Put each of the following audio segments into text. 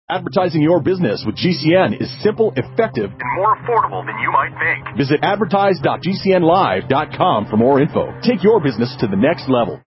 Advertising your business with GCN is simple, effective, and more affordable than you might think. Visit advertise.gcnlive.com for more info. Take your business to the next level.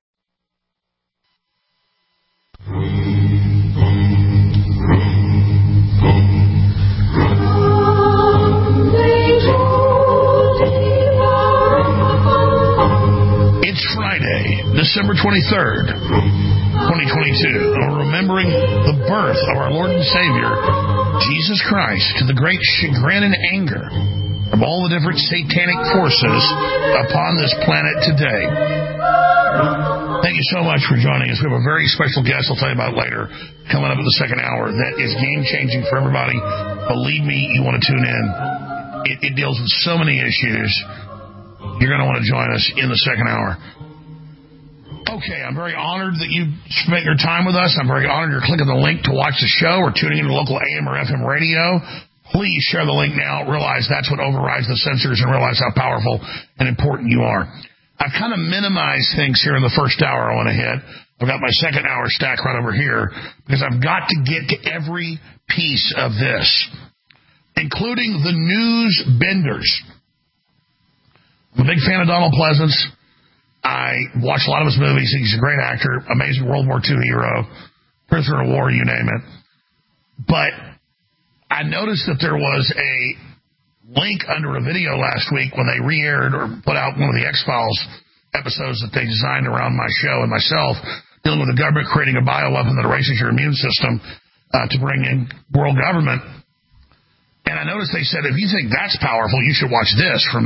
It's Friday, December 23rd, 2022. We're remembering the birth of our Lord and Savior, Jesus Christ, to the great chagrin and anger of all the different satanic forces upon this planet today. Thank you so much for joining us. We have a very special guest I'll tell you about later, coming up in the second hour, that is game-changing for everybody. Believe me, you want to tune in. It deals with so many issues. You're going to want to join us in the second hour. Okay, I'm very honored that you spent your time with us. I'm very honored you're clicking the link to watch the show or tuning into local AM or FM radio. Please share the link now. Realize that's what overrides the censors, and realize how powerful and important you are. I've kind of minimized things here in the first hour I want to hit. I've got my second hour stack right over here because I've got to get to every piece of this, including the news benders. I'm a big fan of Donald Pleasance. I watch a lot of his movies. He's a great actor, amazing World War II hero, prisoner of war, you name it. But I noticed that there was a link under a video last week when they re-aired or put out one of the X-Files episodes that they designed around my show and myself, dealing with the government creating a bioweapon that erases your immune system to bring in world government. And I noticed they said, if you think that's powerful, you should watch this from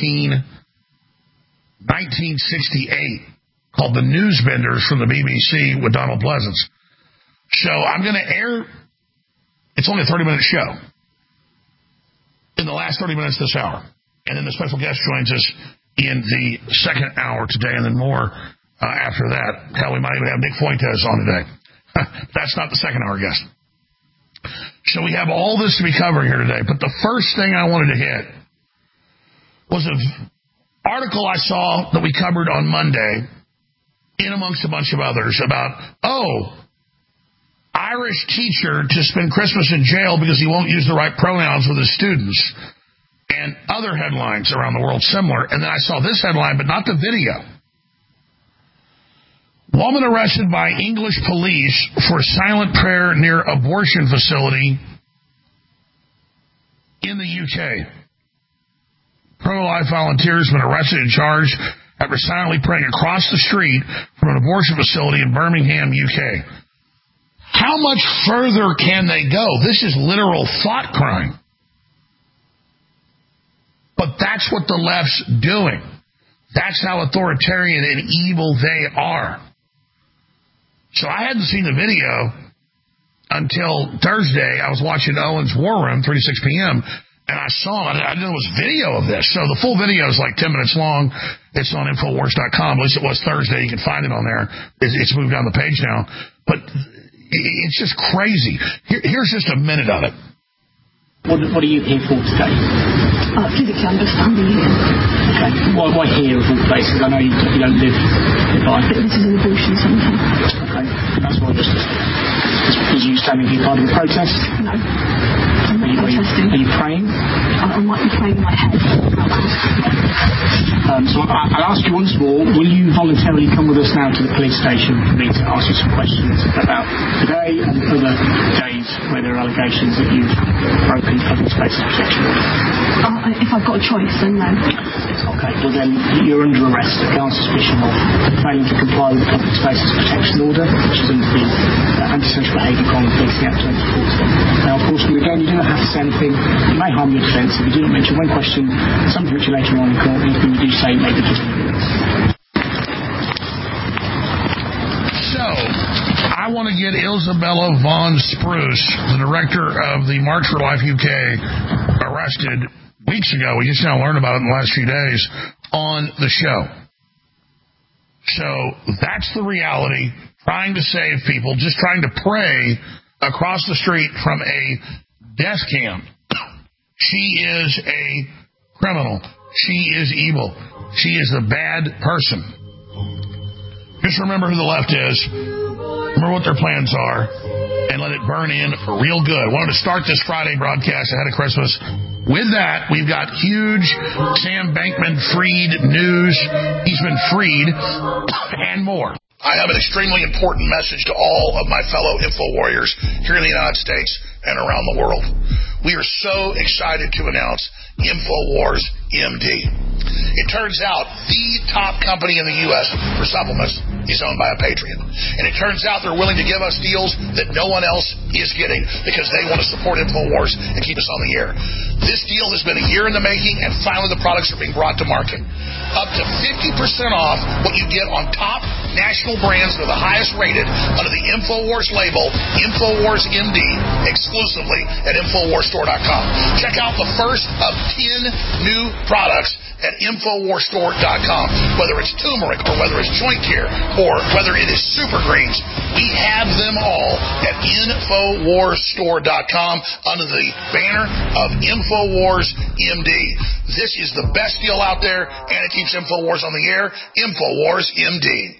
1968, called The Newsbenders from the BBC with Donald Pleasance. So I'm going to air, it's only a 30-minute show, in the last 30 minutes this hour. And then the special guest joins us in the second hour today, and then more after that. Hell, we might even have Nick Fuentes on today. That's not the second hour guest. So we have all this to be covering here today. But the first thing I wanted to hit was an article I saw that we covered on Monday, in amongst a bunch of others, about, Irish teacher to spend Christmas in jail because he won't use the right pronouns with his students, and other headlines around the world similar. And then I saw this headline, but not the video. Woman arrested by English police for silent prayer near abortion facility in the UK. Pro-life volunteers have been arrested and charged after silently praying across the street from an abortion facility in Birmingham, UK. How much further can they go? This is literal thought crime. But that's what the left's doing. That's how authoritarian and evil they are. So I hadn't seen the video until Thursday. I was watching Owen's War Room, 3 to 6 p.m., and I saw it. I didn't know it was video of this. So the full video is like 10 minutes long. It's on Infowars.com. At least it was Thursday. You can find it on there. It's moved down the page now. But it's just crazy. Here's just a minute of it. What are you here for today? Physically understanding here. Okay. Why here of all places? I know you don't live nearby. This is an abortion centre. Okay. That's why just you standing here part of the protest? No. I'm not protesting. Are you praying? I might be praying in my head. So I'll ask you once more, will you voluntarily come with us now to the police station for me to ask you some questions about today and other days where there are allegations that you've broken public spaces protection order? If I've got a choice, then no. Okay, well then you're under arrest on suspicion of failing to comply with the public spaces protection order, which is under the Antisocial Behaviour Crime Policing Act 2014. Now, of course, again, you do not have to say anything. You may harm your defence if you do not mention one question, something which you later on in court, anything you do say may be given evidence. So, I want to get Isabella Von Spruce, the director of the March for Life UK, arrested weeks ago. We just now learned about it in the last few days on the show. So that's the reality. Trying to save people, just trying to pray across the street from a death camp. She is a criminal. She is evil. She is a bad person. Just remember who the left is. Remember what their plans are. and let it burn in real good. Wanted to start this Friday broadcast ahead of Christmas. With that, we've got huge Sam Bankman-Fried news. He's been freed and more. I have an extremely important message to all of my fellow InfoWarriors here in the United States and around the world. We are so excited to announce InfoWars MD. It turns out the top company in the U.S. for supplements is owned by a patriot. And it turns out they're willing to give us deals that no one else is getting because they want to support InfoWars and keep us on the air. This deal has been a year in the making, and finally the products are being brought to market. Up to 50% off what you get on top national brands that are the highest rated under the InfoWars label, InfoWars MD, exclusively at InfoWarsStore.com. Check out the first of 10 new products at InfoWarsStore.com. Whether it's turmeric or whether it's joint care or whether it is super greens, we have them all at InfoWarsStore.com under the banner of InfoWars MD. This is the best deal out there, and it keeps InfoWars on the air. InfoWars MD.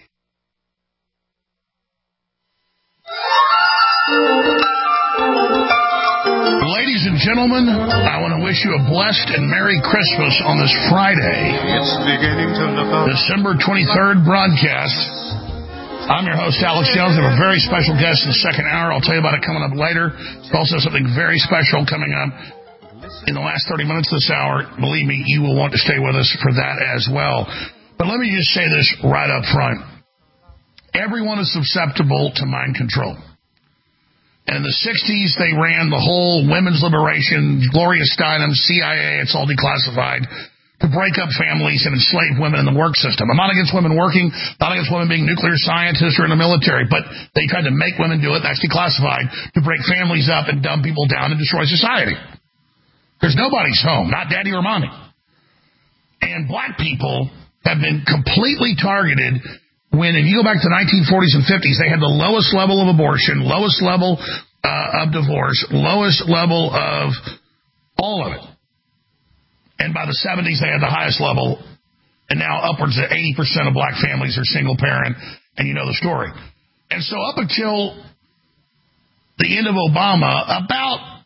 Ladies and gentlemen, I want to wish you a blessed and Merry Christmas on this Friday. It's beginning to look up. December 23rd broadcast. I'm your host, Alex Jones. I have a very special guest in the second hour. I'll tell you about it coming up later. There's also something very special coming up in the last 30 minutes of this hour. Believe me, you will want to stay with us for that as well. But let me just say this right up front. Everyone is susceptible to mind control. And in the 60s, they ran the whole women's liberation, Gloria Steinem, CIA, it's all declassified, to break up families and enslave women in the work system. I'm not against women working, not against women being nuclear scientists or in the military, but they tried to make women do it, that's declassified, to break families up and dumb people down and destroy society. Because nobody's home, not daddy or mommy. And black people have been completely targeted. When, if you go back to the 1940s and 50s, they had the lowest level of abortion, lowest level of divorce, lowest level of all of it. And by the 70s, they had the highest level. And now upwards of 80% of black families are single parent, and you know the story. And so up until the end of Obama, about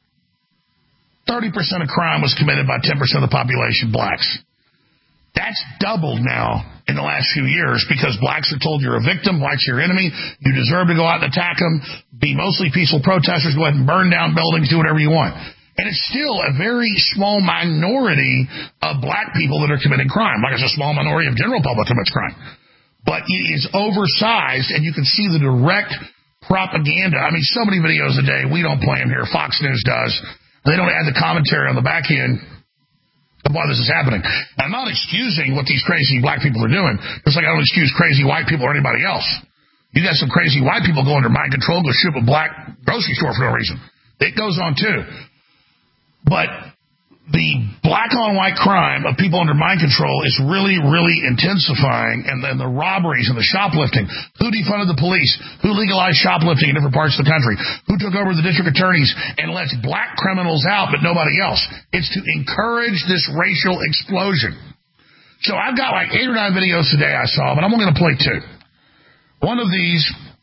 30% of crime was committed by 10% of the population, blacks. That's doubled now in the last few years because blacks are told you're a victim, whites are your enemy, you deserve to go out and attack them, be mostly peaceful protesters, go ahead and burn down buildings, do whatever you want. And it's still a very small minority of black people that are committing crime. Like it's a small minority of general public commits crime. But it is oversized, and you can see the direct propaganda. I mean, so many videos a day. We don't play them here. Fox News does. They don't add the commentary on the back end of why this is happening. I'm not excusing what these crazy black people are doing, just like I don't excuse crazy white people or anybody else. You got some crazy white people go under mind control, go shoot up a black grocery store for no reason. It goes on too. But the black-on-white crime of people under mind control is really, really intensifying, and then the robberies and the shoplifting. Who defunded the police? Who legalized shoplifting in different parts of the country? Who took over the district attorneys and lets black criminals out but nobody else? It's to encourage this racial explosion. So I've got like 8 or 9 videos today I saw, but I'm only going to play 2. One of these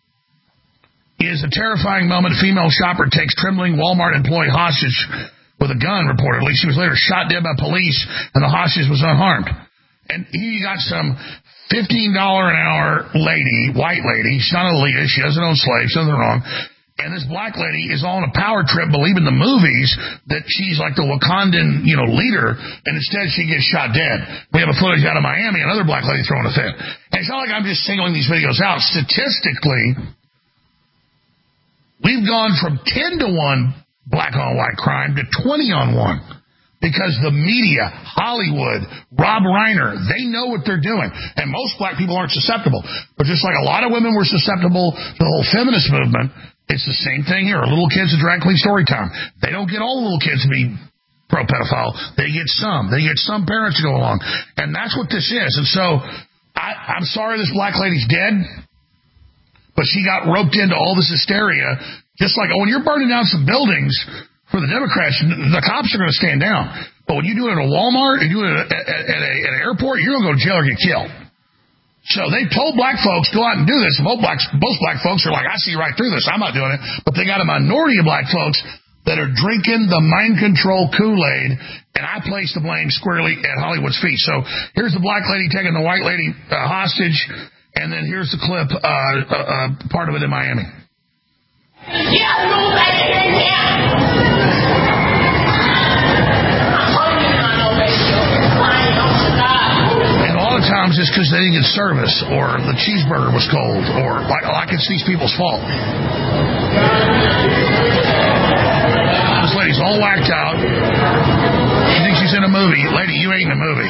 is a terrifying moment. A female shopper takes trembling Walmart employee hostage with a gun, reportedly. She was later shot dead by police, and the hostage was unharmed. And here you got some $15 an hour lady, white lady. She's not an elitist. She doesn't own slaves. Nothing wrong. And this black lady is on a power trip, believing the movies that she's like the Wakandan, leader, and instead she gets shot dead. We have a footage out of Miami, another black lady throwing a fit. And it's not like I'm just singling these videos out. Statistically, we've gone from 10 to 1 black-on-white crime to 20-on-1 because the media, Hollywood, Rob Reiner, they know what they're doing. And most black people aren't susceptible. But just like a lot of women were susceptible to the whole feminist movement, it's the same thing here. Little kids at drag queen story time. They don't get all the little kids to be pro-pedophile. They get some. They get some parents to go along. And that's what this is. And so I'm sorry this black lady's dead, but she got roped into all this hysteria. Just like when you're burning down some buildings for the Democrats, the cops are going to stand down. But when you do it at a Walmart, you do it at an airport, you're going to go to jail or get killed. So they told black folks, go out and do this. Most black folks are like, I see right through this. I'm not doing it. But they got a minority of black folks that are drinking the mind control Kool-Aid, and I place the blame squarely at Hollywood's feet. So here's the black lady taking the white lady hostage, and then here's the clip, part of it in Miami. Times it's because they didn't get service, or the cheeseburger was cold, or like it's these people's fault. This lady's all whacked out. She thinks she's in a movie. Lady, you ain't in a movie.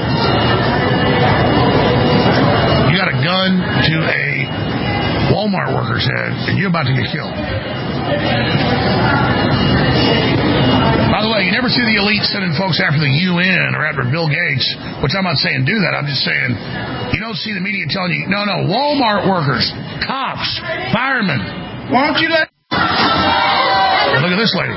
You got a gun to a Walmart worker's head, and you're about to get killed. By the way, you never see the elite sending folks after the UN or after Bill Gates, which I'm not saying do that. I'm just saying you don't see the media telling you, no, Walmart workers, cops, firemen. Why don't you let... Look at this lady.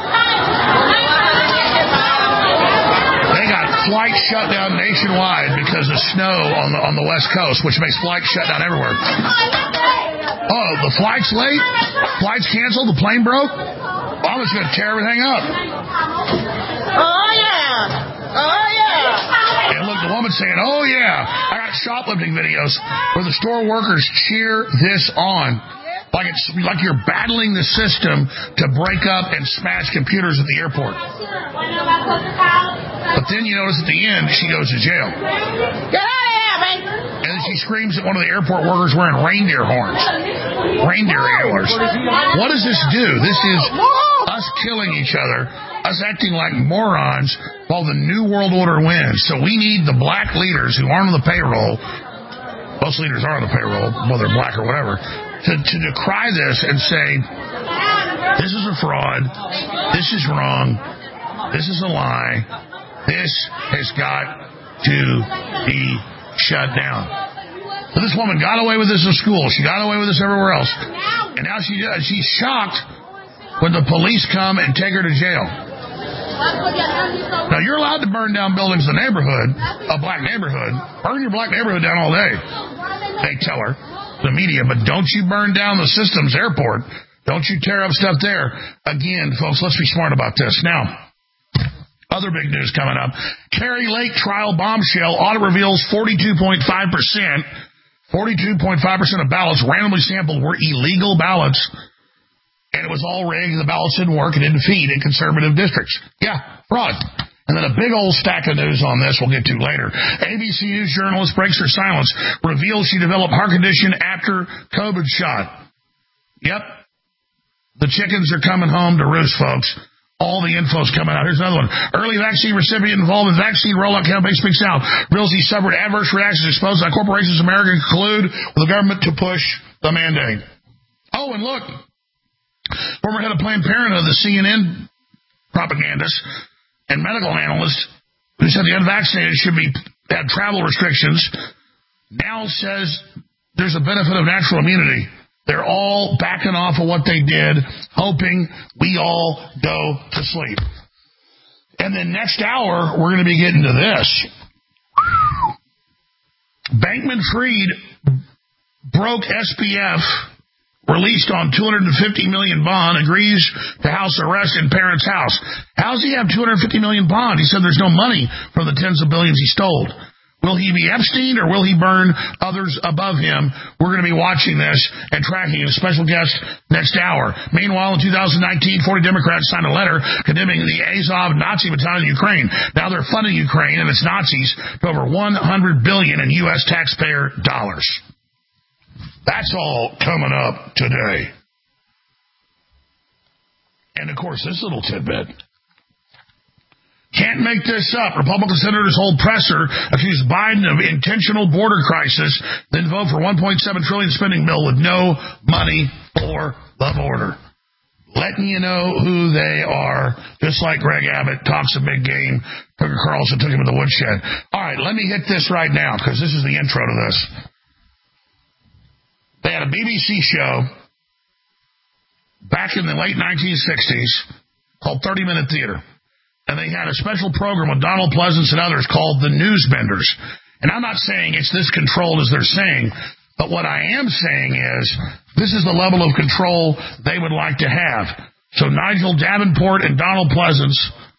They got flights shut down nationwide because of snow on the West Coast, which makes flights shut down everywhere. Oh, the flight's late? Flight's canceled? The plane broke? Well, I'm just going to tear everything up. Oh, yeah. And look, the woman saying, oh, yeah. I got shoplifting videos where the store workers cheer this on. Like it's like you're battling the system to break up and smash computers at the airport. But then you notice at the end, she goes to jail. Get out of here, man. And then she screams at one of the airport workers wearing reindeer horns. Reindeer antlers. What does this do? This is us killing each other, us acting like morons while the New World Order wins. So we need the black leaders who aren't on the payroll. Most leaders are on the payroll, whether they're black or whatever, to decry this and say, this is a fraud, this is wrong, this is a lie, this has got to be shut down. So this woman got away with this in school. She got away with this everywhere else. And now she's shocked when the police come and take her to jail. Now, you're allowed to burn down buildings in the neighborhood, a black neighborhood. Burn your black neighborhood down all day, they tell her, the media. But don't you burn down the system's airport. Don't you tear up stuff there. Again, folks, let's be smart about this. Now, other big news coming up. Kari Lake trial bombshell. Audit reveals 42.5% of ballots randomly sampled were illegal ballots. And it was all rigged. The ballots didn't work. It didn't feed in conservative districts. Yeah, fraud. And then a big old stack of news on this we'll get to later. ABC News journalist breaks her silence. Reveals she developed heart condition after COVID shot. Yep. The chickens are coming home to roost, folks. All the info's coming out. Here's another one. Early vaccine recipient involved in vaccine rollout campaign speaks out. Reveals he suffered adverse reactions exposed by corporations in America conclude with the government to push the mandate. Oh, and look. Former head of Planned Parenthood, the CNN propagandist and medical analyst who said the unvaccinated should have travel restrictions, now says there's a benefit of natural immunity. They're all backing off of what they did, hoping we all go to sleep. And then next hour, we're going to be getting to this. Bankman-Fried broke SPF, released on $250 million bond, agrees to house arrest in parents' house. How does he have $250 million bond? He said there's no money from the tens of billions he stole. Will he be Epstein or will he burn others above him? We're going to be watching this and tracking a special guest next hour. Meanwhile, in 2019, 40 Democrats signed a letter condemning the Azov Nazi battalion in Ukraine. Now they're funding Ukraine and its Nazis to over $100 billion in U.S. taxpayer dollars. That's all coming up today. And, of course, this little tidbit. Can't make this up. Republican senators hold presser, accuse Biden of intentional border crisis, then vote for $1.7 trillion spending bill with no money for the border. Letting you know who they are, just like Greg Abbott talks a big game. Tucker Carlson took him to the woodshed. All right, let me hit this right now, because this is the intro to this. They had a BBC show back in the late 1960s called 30-Minute Theater. And they had a special program with Donald Pleasance and others called The Newsbenders. And I'm not saying it's this controlled as they're saying, but what I am saying is this is the level of control they would like to have. So Nigel Davenport and Donald Pleasance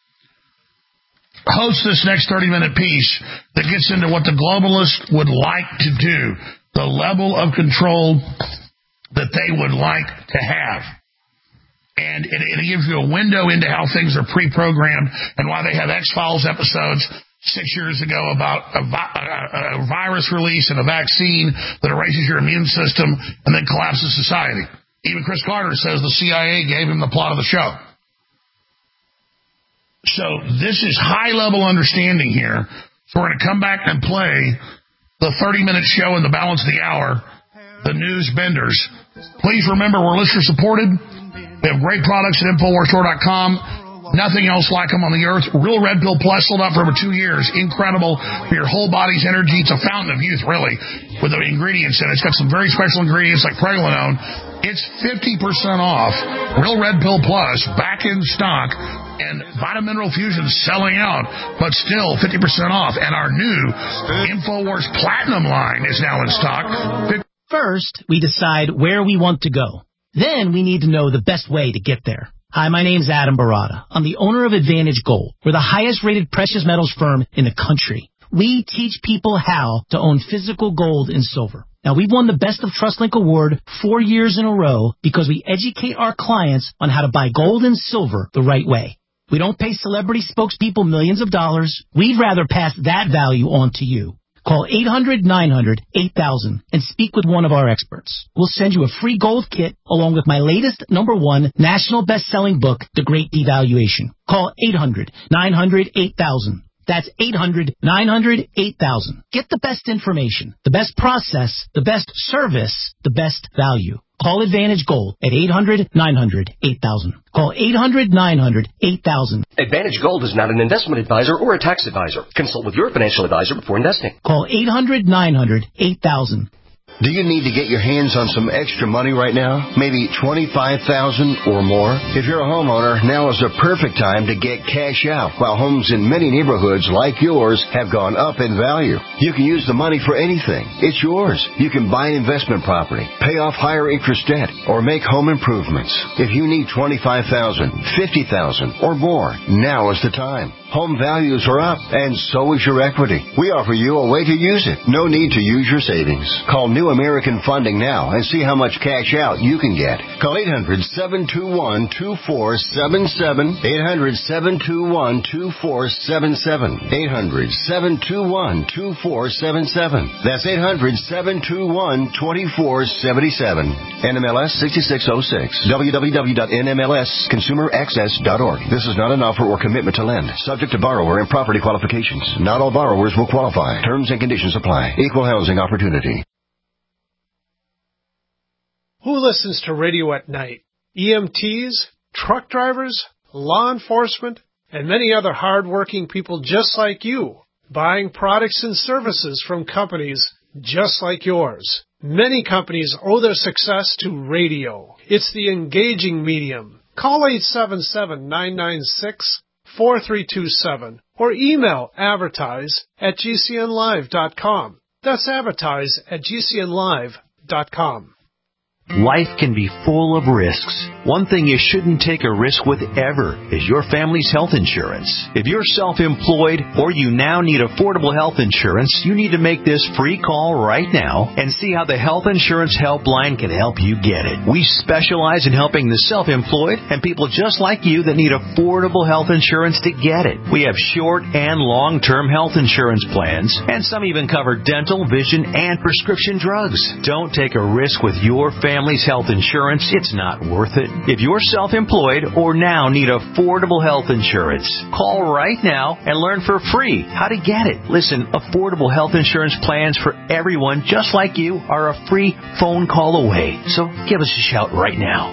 host this next 30-minute piece that gets into what the globalists would like to do, the level of control that they would like to have. And it gives you a window into how things are pre-programmed and why they have X-Files episodes 6 years ago about a virus release and a vaccine that erases your immune system and then collapses society. Even Chris Carter says the CIA gave him the plot of the show. So this is high-level understanding here. So we're going to come back and play the 30-minute show in the balance of the hour, the News Benders. Please remember, we're listener-supported. We have great products at InfoWarsStore.com. Nothing else like them on the earth. Real Red Pill Plus sold out for over 2 years. Incredible for your whole body's energy. It's a fountain of youth, really, with the ingredients in it. It's got some very special ingredients like pregnenolone. It's 50% off. Real Red Pill Plus back in stock. And Vitamin Mineral Fusion selling out, but still 50% off. And our new InfoWars Platinum line is now in stock. First, we decide where we want to go. Then we need to know the best way to get there. Hi, my name's Adam Barada. I'm the owner of Advantage Gold. We're the highest-rated precious metals firm in the country. We teach people how to own physical gold and silver. Now, we've won the Best of TrustLink Award 4 years in a row because we educate our clients on how to buy gold and silver the right way. We don't pay celebrity spokespeople millions of dollars. We'd rather pass that value on to you. Call 800-900-8000 and speak with one of our experts. We'll send you a free gold kit along with my latest #1 national best-selling book, The Great Devaluation. Call 800-900-8000. That's 800-900-8000. Get the best information, the best process, the best service, the best value. Call Advantage Gold at 800-900-8000. Call 800-900-8000. Advantage Gold is not an investment advisor or a tax advisor. Consult with your financial advisor before investing. Call 800-900-8000. Do you need to get your hands on some extra money right now? Maybe $25,000 or more? If you're a homeowner, now is the perfect time to get cash out while homes in many neighborhoods like yours have gone up in value. You can use the money for anything. It's yours. You can buy an investment property, pay off higher interest debt, or make home improvements. If you need $25,000, $50,000 or more, now is the time. Home values are up, and so is your equity. We offer you a way to use it. No need to use your savings. Call New American Funding now and see how much cash out you can get. Call 800-721-2477. 800-721-2477. 800-721-2477. That's 800-721-2477. NMLS 6606. www.nmlsconsumeraccess.org. This is not an offer or commitment to lend. Subject to borrower and property qualifications. Not all borrowers will qualify. Terms and conditions apply. Equal housing opportunity. Who listens to radio at night? EMTs, truck drivers, law enforcement, and many other hard-working people just like you, buying products and services from companies just like yours. Many companies owe their success to radio. It's the engaging medium. Call 877-996-4327 or email advertise@gcnlive.com. That's advertise@gcnlive.com. Life can be full of risks. One thing you shouldn't take a risk with ever is your family's health insurance. If you're self-employed or you now need affordable health insurance, you need to make this free call right now and see how the Health Insurance Helpline can help you get it. We specialize in helping the self-employed and people just like you that need affordable health insurance to get it. We have short and long-term health insurance plans, and some even cover dental, vision, and prescription drugs. Don't take a risk with your family's health insurance. It's not worth it. If you're self-employed or now need affordable health insurance, call right now and learn for free how to get it. Listen, affordable health insurance plans for everyone just like you are a free phone call away. So give us a shout right now.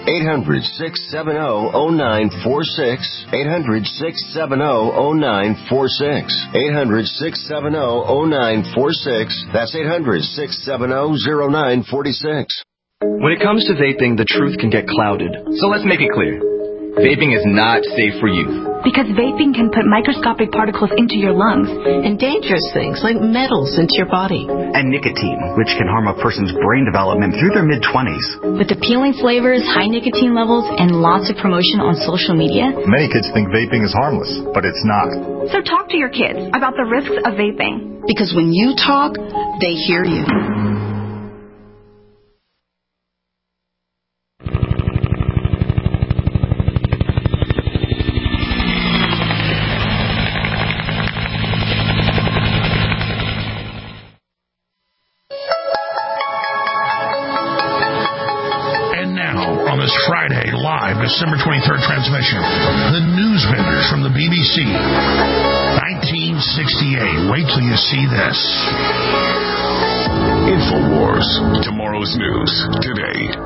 800-670-0946. 800-670-0946. 800-670-0946. That's 800-670-0946. When it comes to vaping, the truth can get clouded. So let's make it clear. Vaping is not safe for youth. Because vaping can put microscopic particles into your lungs. And dangerous things like metals into your body. And nicotine, which can harm a person's brain development through their mid-20s. With appealing flavors, high nicotine levels, and lots of promotion on social media. Many kids think vaping is harmless, but it's not. So talk to your kids about the risks of vaping. Because when you talk, they hear you. Friday, live, December 23rd transmission. The News Vendors from the BBC. 1968. Wait till you see this. InfoWars. Tomorrow's news today.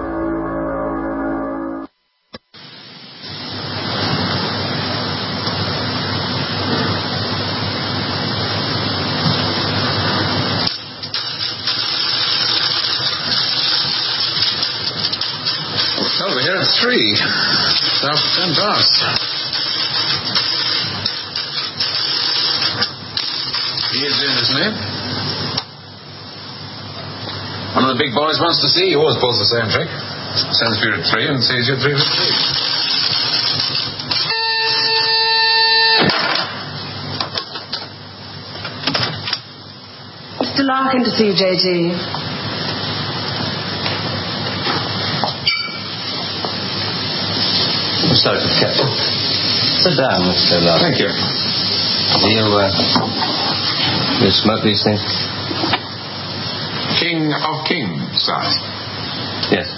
Over here at 3. It's after 10 past. He is in, isn't he? One of the big boys wants to see you. Always pulls the same trick. Sends for you at 3 and sees you at 3:15. Mr. Larkin to see you, J.G. Sorry, Captain. Sit down, Mr. Larkin. Thank you. Do you smoke these things? King of Kings, size. Yes.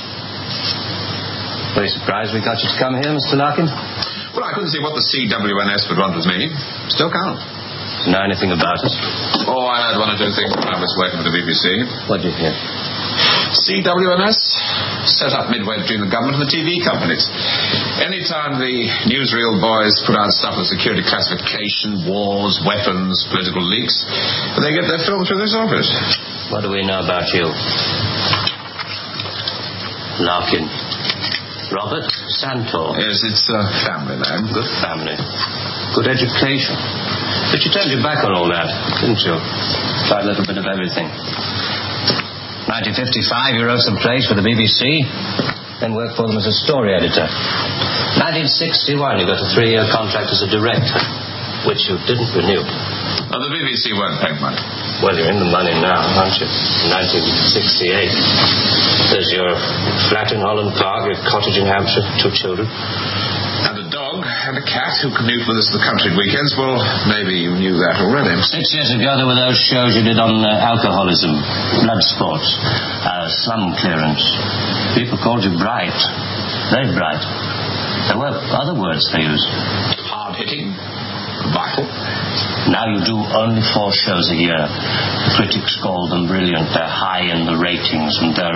Very surprised we got you to come here, Mr. Larkin. Well, I couldn't see what the CWNS would want with me. Still can't. Know anything about us? Oh, I heard one or two things when I was working for the BBC. What did you hear? CWNS set up midway between the government and the TV companies. Anytime the newsreel boys put out stuff with security classification, wars, weapons, political leaks, they get their film through this office. What do we know about you? Larkin. Robert Santor. Yes, it's a family name. Good family. Good education. But you turned your back on all that, didn't you? Tried a little bit of everything. 1955, you wrote some plays for the BBC, then worked for them as a story editor. 1961, you got a 3-year contract as a director, which you didn't renew. Oh, the BBC weren't paying money. Well, you're in the money now, aren't you? 1968. There's your flat in Holland Park, your cottage in Hampshire, 2 children. And a dog and a cat who commute with us to the country at weekends. Well, maybe you knew that already. 6 years ago, there were those shows you did on alcoholism, blood sports, slum clearance. People called you bright. Very bright. There were other words they used. Hard-hitting. Vital. Now you do only 4 shows a year. The critics call them brilliant. They're high in the ratings and they're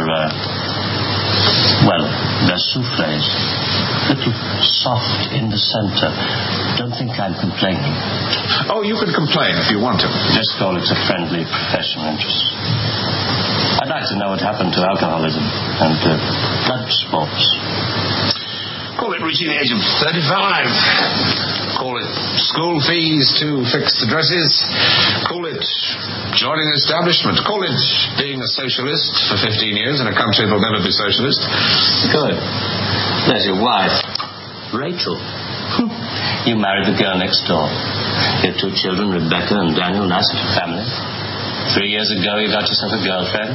souffles. Little soft in the center. Don't think I'm complaining. Oh, you can complain if you want to. Just call it a friendly professional interest. I'd like to know what happened to alcoholism and blood sports. Call it reaching the age of 35. Call it school fees to fixed addresses. Call it joining the establishment. Call it being a socialist for 15 years in a country that will never be socialist. Good. There's your wife, Rachel. You married the girl next door. Your 2 children, Rebecca and Daniel. Nice little family. 3 years ago, you got yourself a girlfriend.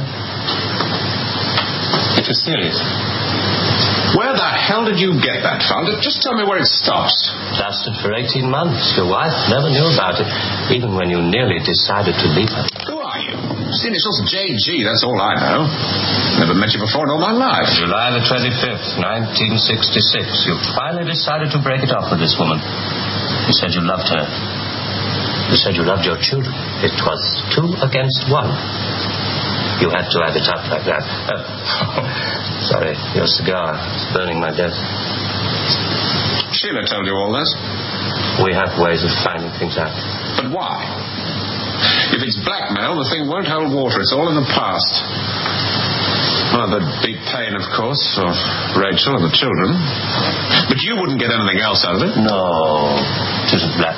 It was serious. Where the hell did you get that from? Just tell me where it stops. Lasted for 18 months. Your wife never knew about it, even when you nearly decided to leave her. Who are you? It's the initials JG, that's all I know. Never met you before in all my life. July the 25th, 1966. You finally decided to break it off with this woman. You said you loved her. You said you loved your children. It was 2 against 1. You had to add it up like that. Sorry, your cigar is burning my desk. Sheila told you all this? We have ways of finding things out. But why? If it's blackmail, the thing won't hold water. It's all in the past. Well, there'd be pain, of course, for Rachel and the children. But you wouldn't get anything else out of it. No, it isn't that.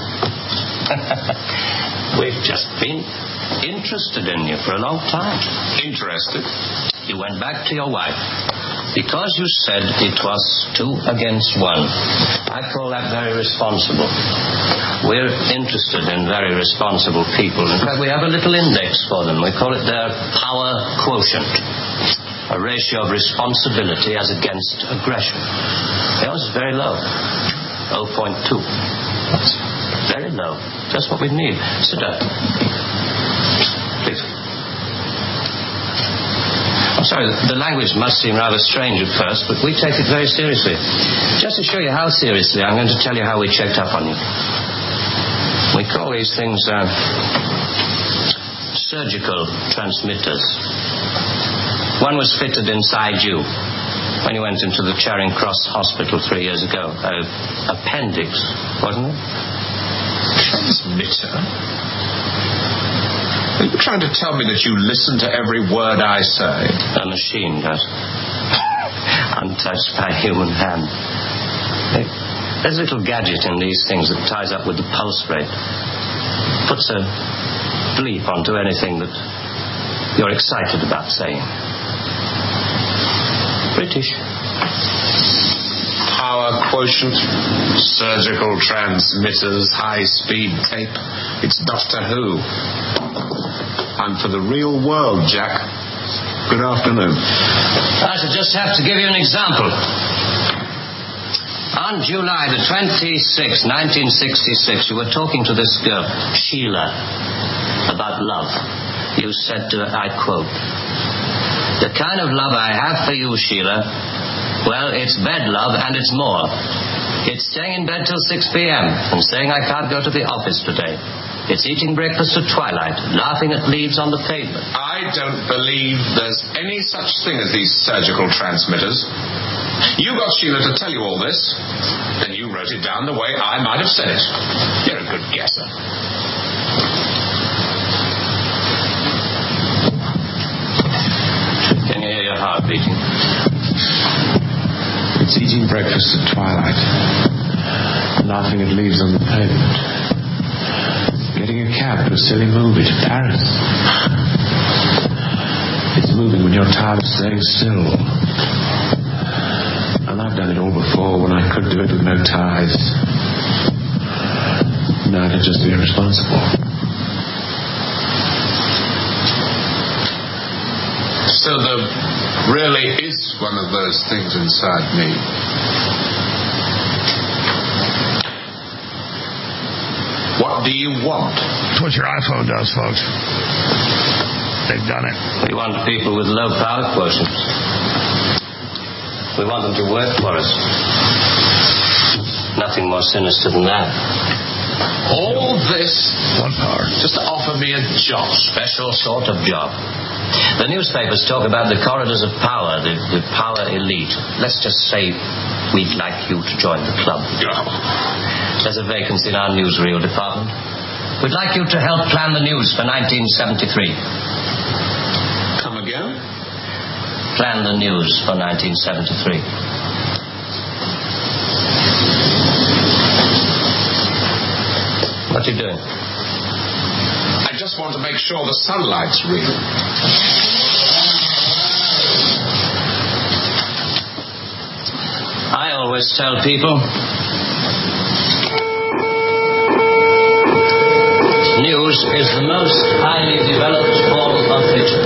We've just been interested in you for a long time. Interested? You went back to your wife because you said it was 2 against 1. I call that very responsible. We're interested in very responsible people. In fact, we have a little index for them. We call it their power quotient, a ratio of responsibility as against aggression. Yours is very low, 0.2. That's very low. Just what we need. Sit down. Please. I'm sorry, the language must seem rather strange at first, but we take it very seriously. Just to show you how seriously, I'm going to tell you how we checked up on you. We call these things surgical transmitters. One was fitted inside you when you went into the Charing Cross Hospital 3 years ago. Appendix, wasn't it? Transmitter? Are you trying to tell me that you listen to every word I say? A machine does. Untouched by human hand. There's a little gadget in these things that ties up with the pulse rate. Puts a bleep onto anything that you're excited about saying. British. Power quotient, surgical transmitters, high-speed tape. It's Doctor Who. I'm for the real world, Jack. Good afternoon. I should just have to give you an example. On July the 26th, 1966, you were talking to this girl, Sheila, about love. You said to her, I quote, "The kind of love I have for you, Sheila, well, it's bed love and it's more. It's staying in bed till 6 p.m. and saying I can't go to the office today. It's eating breakfast at twilight, laughing at leaves on the pavement." I don't believe there's any such thing as these surgical transmitters. You got Sheila to tell you all this, and you wrote it down the way I might have said it. You're a good guesser. Can you hear your heart beating? It's eating breakfast at twilight, laughing at leaves on the pavement. Getting a cab to a silly movie to Paris. It's moving when you're tired of staying still. And I've done it all before when I could do it with no ties. Now I'd just be irresponsible. So there really is one of those things inside me. What do you want? That's what your iPhone does, folks. They've done it. We want people with low power quotients. We want them to work for us. Nothing more sinister than that. All this One power. just to offer me a job. Special sort of job. The newspapers talk about the corridors of power, the power elite. Let's just say we'd like you to join the club. There's a vacancy in our newsreel department. We'd like you to help plan the news for 1973. Come again? Plan the news for 1973. What are you doing? I just want to make sure the sunlight's real. I always tell people, news is the most highly developed form of fiction.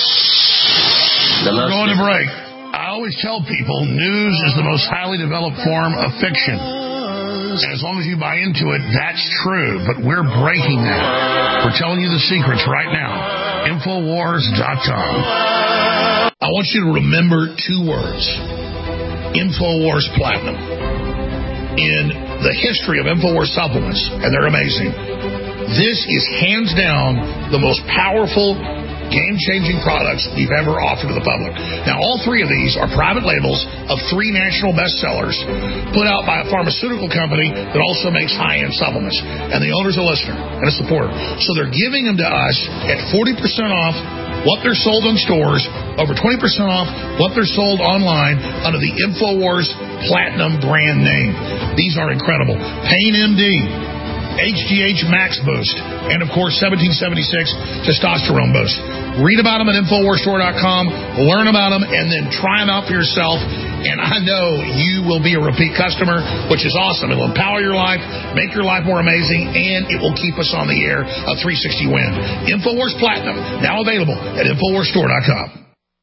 We're going to break. I always tell people news is the most highly developed form of fiction. And as long as you buy into it, that's true. But we're breaking that. We're telling you the secrets right now. Infowars.com. I want you to remember 2 words. Infowars Platinum. In the history of Infowars supplements, and they're amazing, this is hands down the most powerful game-changing products we've ever offered to the public. Now, all three of these are private labels of 3 national bestsellers put out by a pharmaceutical company that also makes high-end supplements. And the owner's a listener and a supporter. So they're giving them to us at 40% off what they're sold in stores, over 20% off what they're sold online under the InfoWars Platinum brand name. These are incredible. Pain MD, HGH Max Boost, and, of course, 1776 Testosterone Boost. Read about them at InfoWarsStore.com, learn about them, and then try them out for yourself. And I know you will be a repeat customer, which is awesome. It will empower your life, make your life more amazing, and it will keep us on the air of 360 Win. InfoWars Platinum, now available at InfoWarsStore.com.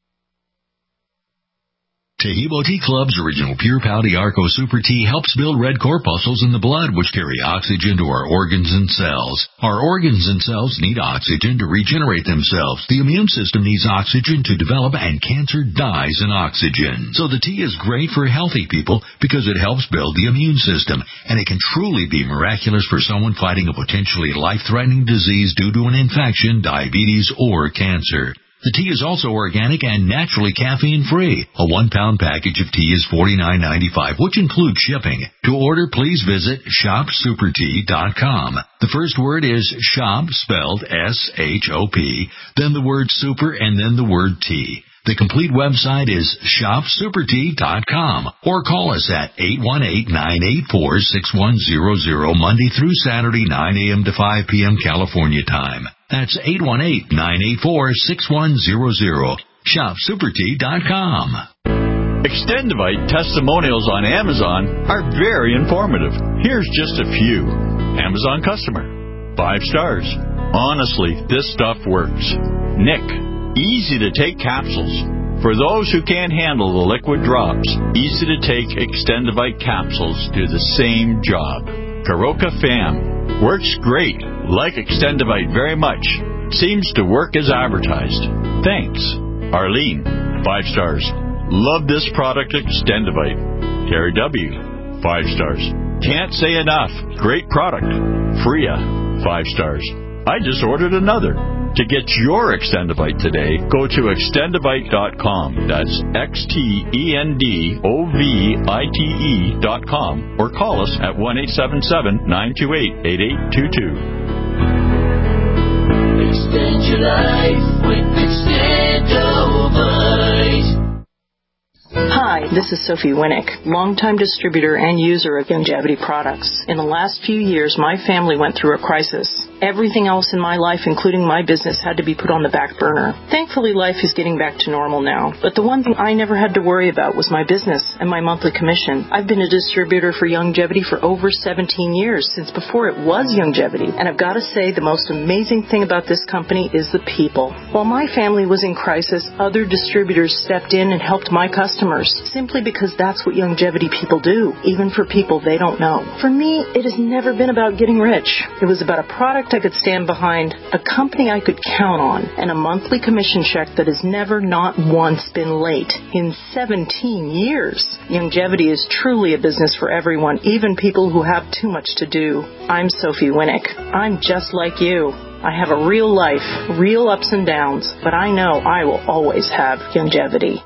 Tahibo Tea Club's original Pure Pau Arco Super Tea helps build red corpuscles in the blood, which carry oxygen to our organs and cells. Our organs and cells need oxygen to regenerate themselves. The immune system needs oxygen to develop, and cancer dies in oxygen. So the tea is great for healthy people because it helps build the immune system, and it can truly be miraculous for someone fighting a potentially life-threatening disease due to an infection, diabetes, or cancer. The tea is also organic and naturally caffeine-free. A 1-pound package of tea is $49.95, which includes shipping. To order, please visit shopsupertea.com. The first word is shop, spelled S-H-O-P, then the word super, and then the word tea. The complete website is shopsupertea.com, or call us at 818-984-6100 Monday through Saturday, 9 a.m. to 5 p.m. California time. That's 818-984-6100. Shopsupertea.com. Extendivite testimonials on Amazon are very informative. Here's just a few. Amazon customer. 5 stars. Honestly, this stuff works. Nick. Easy to take capsules. For those who can't handle the liquid drops, easy to take Extendivite capsules do the same job. Karoka Fam. Works great. Like Extendivite very much. Seems to work as advertised. Thanks. Arlene. 5 stars. Love this product, Extendivite. Terry W. 5 stars. Can't say enough. Great product. Freya. 5 stars. I just ordered another. To get your Extendivite today, go to Extendivite.com. That's XTENDOVITE.com, or call us at 1-877-928-8822. Extend your life with Extendovite. Hi, this is Sophie Winnick, longtime distributor and user of Youngevity products. In the last few years, my family went through a crisis. Everything else in my life, including my business, had to be put on the back burner. Thankfully, life is getting back to normal now. But the one thing I never had to worry about was my business and my monthly commission. I've been a distributor for Youngevity for over 17 years, since before it was Youngevity. And I've got to say, the most amazing thing about this company is the people. While my family was in crisis, other distributors stepped in and helped my customers, simply because that's what Youngevity people do, even for people they don't know. For me, it has never been about getting rich. It was about a product I could stand behind, a company I could count on, and a monthly commission check that has never, not once, been late. In 17 years, Youngevity is truly a business for everyone, even people who have too much to do. I'm Sophie Winnick. I'm just like you. I have a real life, real ups and downs, but I know I will always have Youngevity.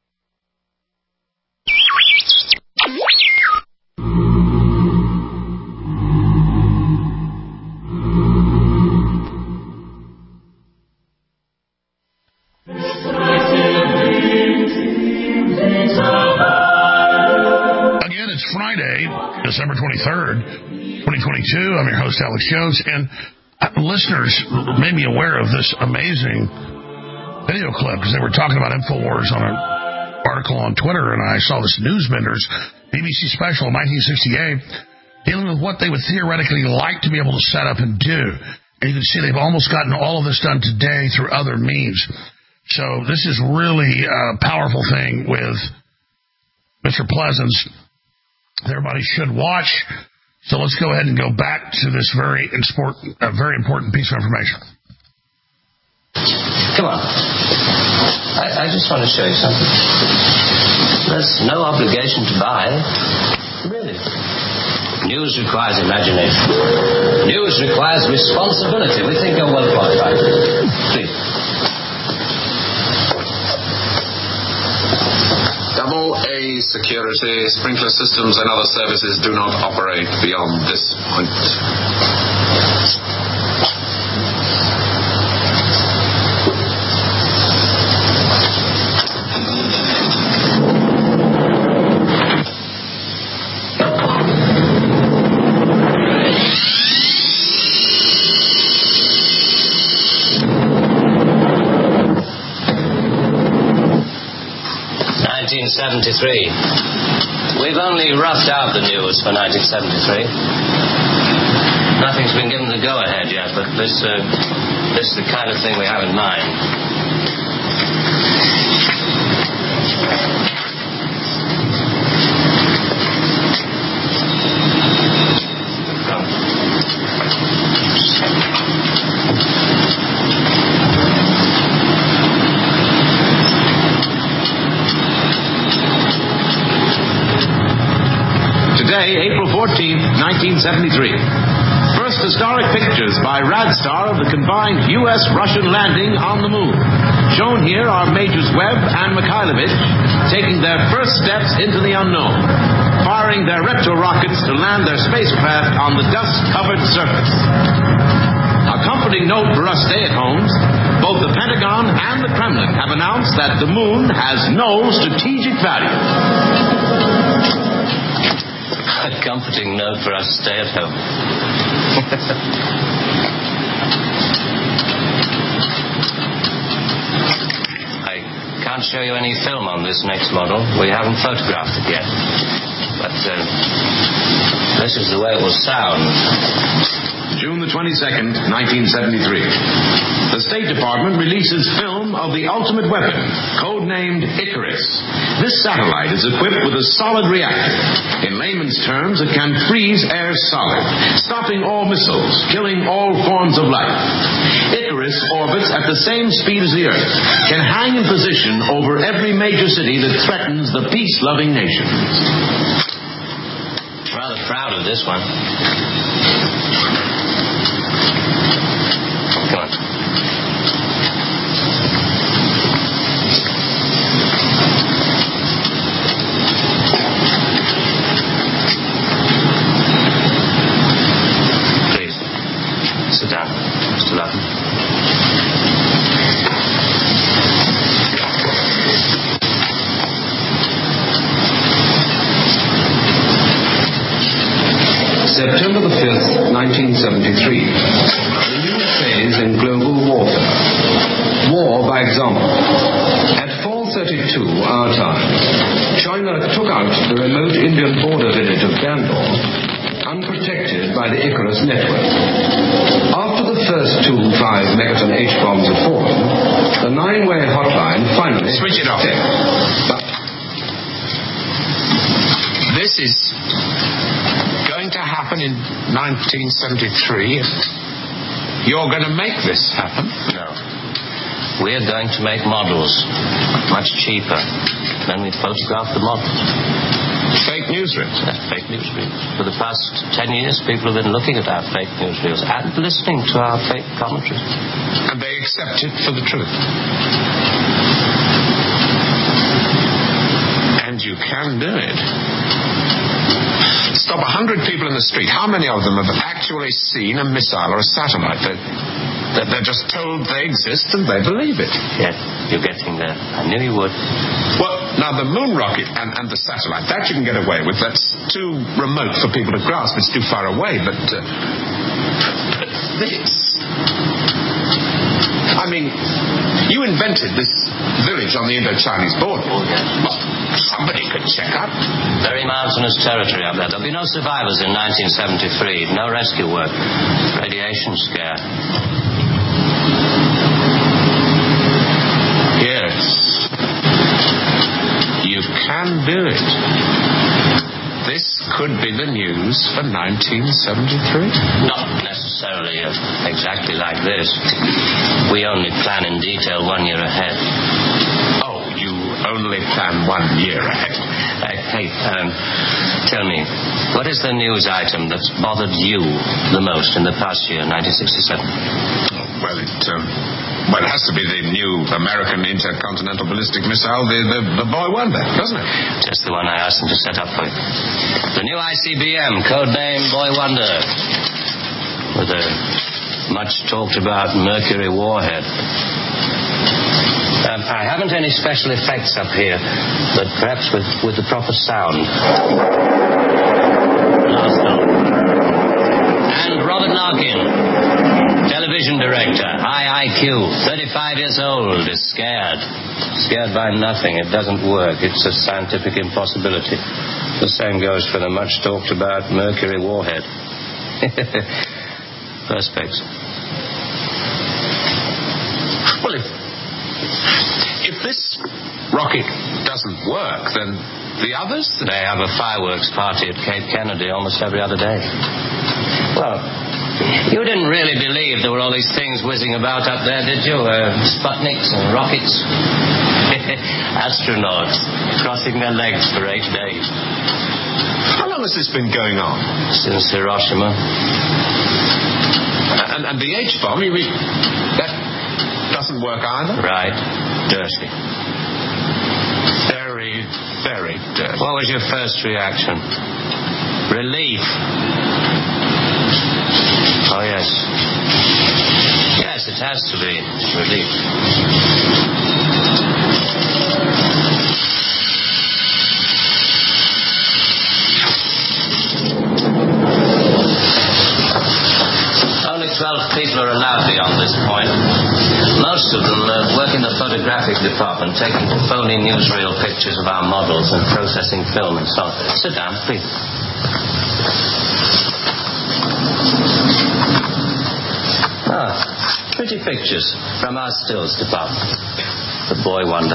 December 23rd, 2022. I'm your host, Alex Jones, and listeners made me aware of this amazing video clip because they were talking about InfoWars on an article on Twitter, and I saw this Newsbenders BBC special in 1968 dealing with what they would theoretically like to be able to set up and do. And you can see they've almost gotten all of this done today through other means. So this is really a powerful thing with Mr. Pleasance. Everybody should watch. So let's go ahead and go back to this very important piece of information. Come on. I just want to show you something. There's no obligation to buy. Really. News requires imagination. News requires responsibility. We think you're well qualified. Please. A security, sprinkler systems and other services do not operate beyond this point. 1973. We've only roughed out the news for 1973. Nothing's been given the go-ahead yet, but this is the kind of thing we have in mind. Today, April 14th, 1973. First historic pictures by Radstar of the combined U.S.-Russian landing on the moon. Shown here are Majors Webb and Mikhailovich taking their first steps into the unknown, firing their retro-rockets to land their spacecraft on the dust-covered surface. Accompanying note for us stay-at-homes, both the Pentagon and the Kremlin have announced that the moon has no strategic value. A comforting note for us stay-at-home. I can't show you any film on this next model. We haven't photographed it yet. But this is the way it will sound. June the 22nd, 1973. The State Department releases film of the ultimate weapon, codenamed Icarus. This satellite is equipped with a solid reactor. In layman's terms, it can freeze air solid, stopping all missiles, killing all forms of life. Icarus orbits at the same speed as the Earth, can hang in position over every major city that threatens the peace-loving nations. Rather proud of this one. Come on. Please, sit down, Mr. Lawton. September the 5th, 1973. A new phase in global warfare. War by example. At 4:32 our time, China took out the remote Indian border village of Bandar, unprotected by the Icarus network. After the first 2 5-megaton H-bombs had fallen, the 9-way hotline finally... Switch it off. But this is going to happen in 1973. You're going to make this happen? No. We're going to make models much cheaper. Then we photograph the models. Fake newsreels? Fake newsreels. For the past 10 years, people have been looking at our fake newsreels and listening to our fake commentaries. And they accept it for the truth. And you can do it. Stop 100 people in the street. How many of them have actually seen a missile or a satellite? They're just told they exist and they believe it. Yes, you're getting there. I knew you would. Well, now the moon rocket and the satellite, that you can get away with. That's too remote for people to grasp. It's too far away. But this... I mean, you invented this village on the Indo-Chinese border. Oh, yeah. Well, somebody could check up. Very mountainous territory up there. There'll be no survivors in 1973. No rescue work. Radiation scare. Yes. You can do it. This could be the news for 1973? Not necessarily exactly like this. We only plan in detail 1 year ahead. Oh, you only plan 1 year ahead? Hey, tell me, what is the news item that's bothered you the most in the past year, 1967? Well, Well, it has to be the new American intercontinental ballistic missile, the Boy Wonder, doesn't it? Just the one I asked them to set up for you. The new ICBM, codename Boy Wonder, with a much-talked-about Mercury warhead. I haven't any special effects up here, but perhaps with the proper sound. And Robert Larkin, television director, high IQ, 35 years old, is scared. Scared by nothing. It doesn't work. It's a scientific impossibility. The same goes for the much-talked-about Mercury warhead. Perspex. Well, if this rocket doesn't work, then the others? They have a fireworks party at Cape Kennedy almost every other day. Well, you didn't really believe there were all these things whizzing about up there, did you? Sputniks and rockets. Astronauts crossing their legs for 8 days. How long has this been going on? Since Hiroshima. And the H-bomb, you mean, that doesn't work either? Right. Dirty. Very, very dirty. What was your first reaction? Relief. Oh, yes. Yes, it has to be. Relief. Only 12 people are allowed beyond this point. Most of them work in the photographic department, taking phony newsreel pictures of our models and processing film and so on. Sit down, please. Pretty pictures from our stills department. The Boy Wonder.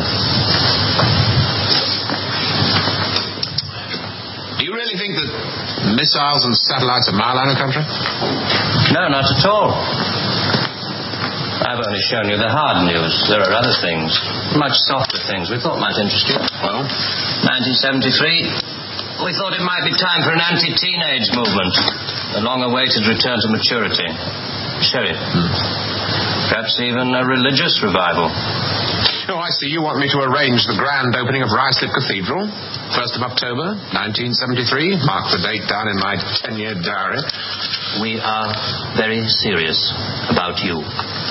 Do you really think that missiles and satellites are mile out of country? No, not at all. I've only shown you the hard news. There are other things, much softer things we thought might interest you. Well, 1973, we thought it might be time for an anti-teenage movement. A long-awaited return to maturity. Sheriff. Perhaps even a religious revival. Oh, I see. You want me to arrange the grand opening of Ruislip Cathedral, 1st of October, 1973. Mark the date down in my 10-year diary. We are very serious about you.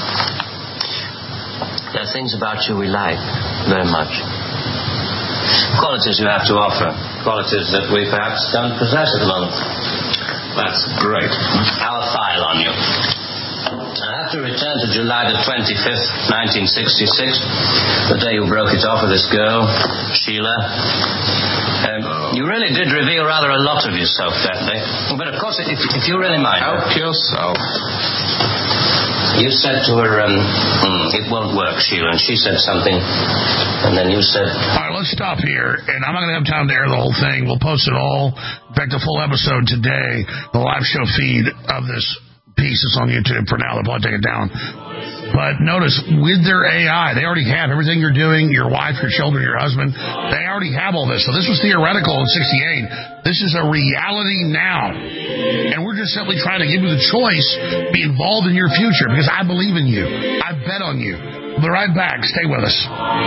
There are things about you we like very much. Qualities you have to offer. Qualities that we perhaps don't possess at the moment. That's great. Our file on you. I have to return to July the 25th, 1966, the day you broke it off with this girl, Sheila. You really did reveal rather a lot of yourself that day. But of course, if you really mind... Help yourself. You said to her, it won't work, Sheila, and she said something, and then you said... All right, let's stop here, and I'm not going to have time to air the whole thing. We'll post it all. In fact, the full episode today, the live show feed of this piece is on YouTube for now. They'll probably take it down. But notice, with their AI, they already have everything you're doing, your wife, your children, your husband. They already have all this. So this was theoretical in 68. This is a reality now. And we're just simply trying to give you the choice, be involved in your future, because I believe in you. I bet on you. We'll be right back. Stay with us.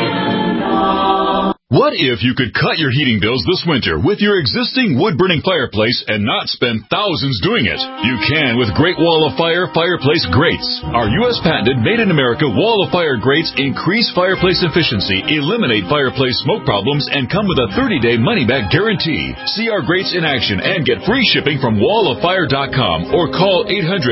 What if you could cut your heating bills this winter with your existing wood-burning fireplace and not spend thousands doing it? You can with Great Wall of Fire fireplace grates. Our U.S. patented made-in-America Wall of Fire grates increase fireplace efficiency, eliminate fireplace smoke problems, and come with a 30-day money-back guarantee. See our grates in action and get free shipping from walloffire.com or call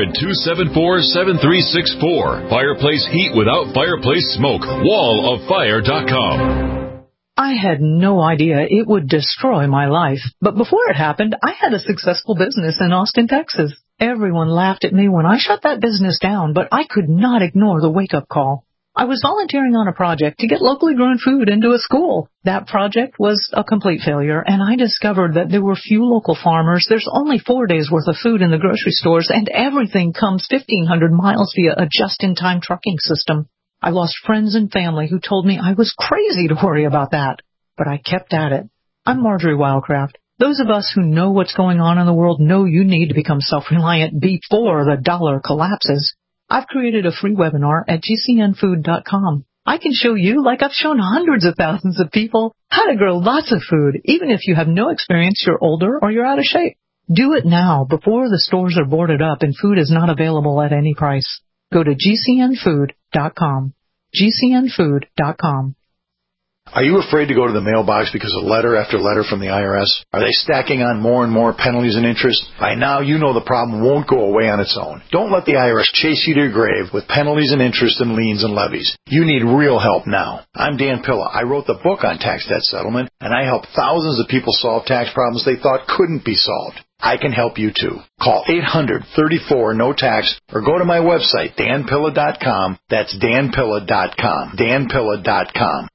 800-274-7364. Fireplace heat without fireplace smoke. walloffire.com. I had no idea it would destroy my life. But before it happened, I had a successful business in Austin, Texas. Everyone laughed at me when I shut that business down, but I could not ignore the wake-up call. I was volunteering on a project to get locally grown food into a school. That project was a complete failure, and I discovered that there were few local farmers. There's only 4 days' worth of food in the grocery stores, and everything comes 1,500 miles via a just-in-time trucking system. I lost friends and family who told me I was crazy to worry about that. But I kept at it. I'm Marjorie Wildcraft. Those of us who know what's going on in the world know you need to become self-reliant before the dollar collapses. I've created a free webinar at gcnfood.com. I can show you, like I've shown hundreds of thousands of people, how to grow lots of food, even if you have no experience, you're older, or you're out of shape. Do it now, before the stores are boarded up and food is not available at any price. Go to gcnfood.com. gcnfood.com. Are you afraid to go to the mailbox because of letter after letter from the IRS? Are they stacking on more and more penalties and interest? By now, you know the problem won't go away on its own. Don't let the IRS chase you to your grave with penalties and interest and liens and levies. You need real help now. I'm Dan Pilla. I wrote the book on tax debt settlement, and I help thousands of people solve tax problems they thought couldn't be solved. I can help you too. Call 800-34-NO-TAX or go to my website, danpilla.com. That's danpilla.com. danpilla.com.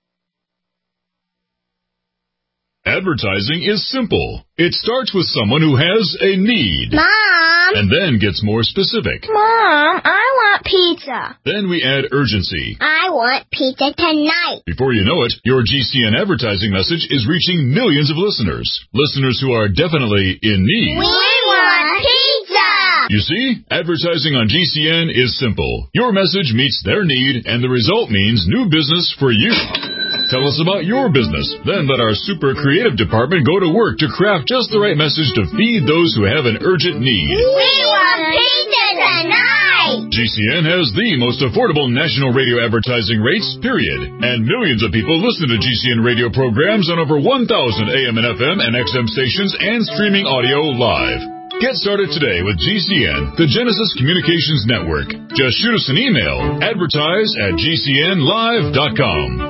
Advertising is simple. It starts with someone who has a need. Mom! And then gets more specific. Mom, I want pizza. Then we add urgency. I want pizza tonight. Before you know it, your GCN advertising message is reaching millions of listeners. Listeners who are definitely in need. We want pizza! You see, advertising on GCN is simple. Your message meets their need, and the result means new business for you. Tell us about your business. Then let our super creative department go to work to craft just the right message to feed those who have an urgent need. We want pizza tonight! GCN has the most affordable national radio advertising rates, period. And millions of people listen to GCN radio programs on over 1,000 AM and FM and XM stations and streaming audio live. Get started today with GCN, the Genesis Communications Network. Just shoot us an email, advertise@gcnlive.com.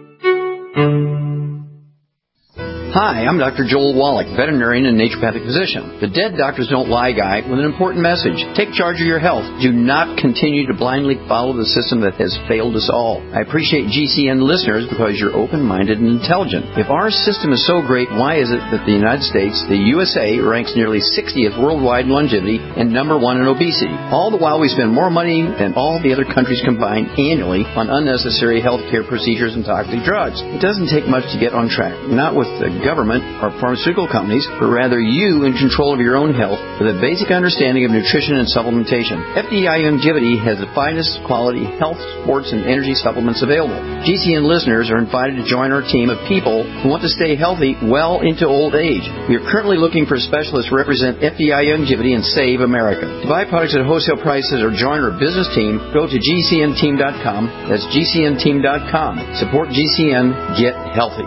Hi, I'm Dr. Joel Wallach, veterinarian and naturopathic physician. The Dead Doctors Don't Lie guy with an important message. Take charge of your health. Do not continue to blindly follow the system that has failed us all. I appreciate GCN listeners because you're open-minded and intelligent. If our system is so great, why is it that the United States, the USA, ranks nearly 60th worldwide in longevity and number 1 in obesity? All the while we spend more money than all the other countries combined annually on unnecessary health care procedures and toxic drugs. It doesn't take much to get on track. Not with the government or pharmaceutical companies, but rather you in control of your own health with a basic understanding of nutrition and supplementation. FDI Longevity has the finest quality health, sports, and energy supplements available. GCN listeners are invited to join our team of people who want to stay healthy well into old age. We are currently looking for specialists to represent FDI Longevity and Save America. To buy products at wholesale prices or join our business team, go to gcnteam.com. That's gcnteam.com. Support GCN. Get healthy.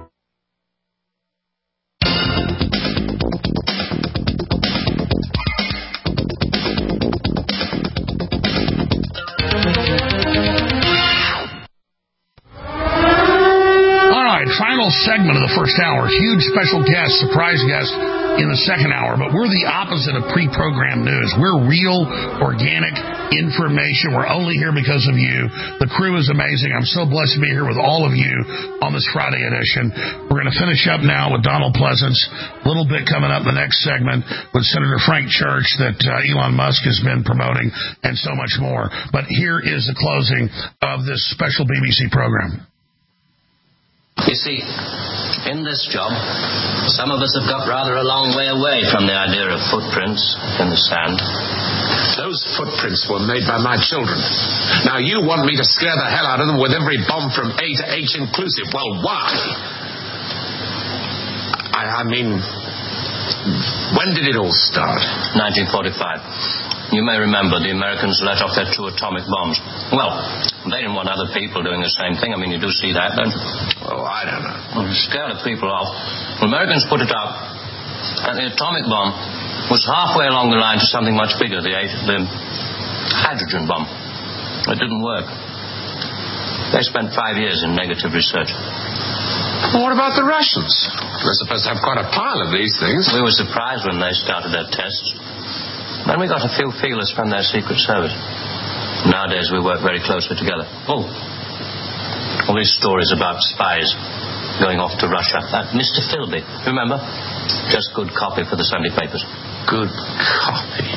Final segment of the first hour. Huge special guest, surprise guest in the second hour. But we're the opposite of pre-programmed news. We're real, organic information. We're only here because of you. The crew is amazing. I'm so blessed to be here with all of you on this Friday edition. We're going to finish up now with Donald Pleasance. A little bit coming up in the next segment with Senator Frank Church that Elon Musk has been promoting and so much more. But here is the closing of this special BBC program. You see, in this job, some of us have got rather a long way away from the idea of footprints in the sand. Those footprints were made by my children. Now you want me to scare the hell out of them with every bomb from A to H inclusive. Well, why? I mean, when did it all start? 1945. You may remember the Americans let off their 2 atomic bombs. Well, they didn't want other people doing the same thing. I mean, you do see that, don't you? Oh, I don't know. Well, to scare the people off, the Americans put it out, and the atomic bomb was halfway along the line to something much bigger, the hydrogen bomb. It didn't work. They spent 5 years in negative research. Well, what about the Russians? They're supposed to have quite a pile of these things. We were surprised when they started their tests. Then we got a few feelers from their Secret Service. Nowadays we work very closely together. Oh, all these stories about spies going off to Russia. That Mr. Philby, remember? Just good copy for the Sunday papers. Good copy.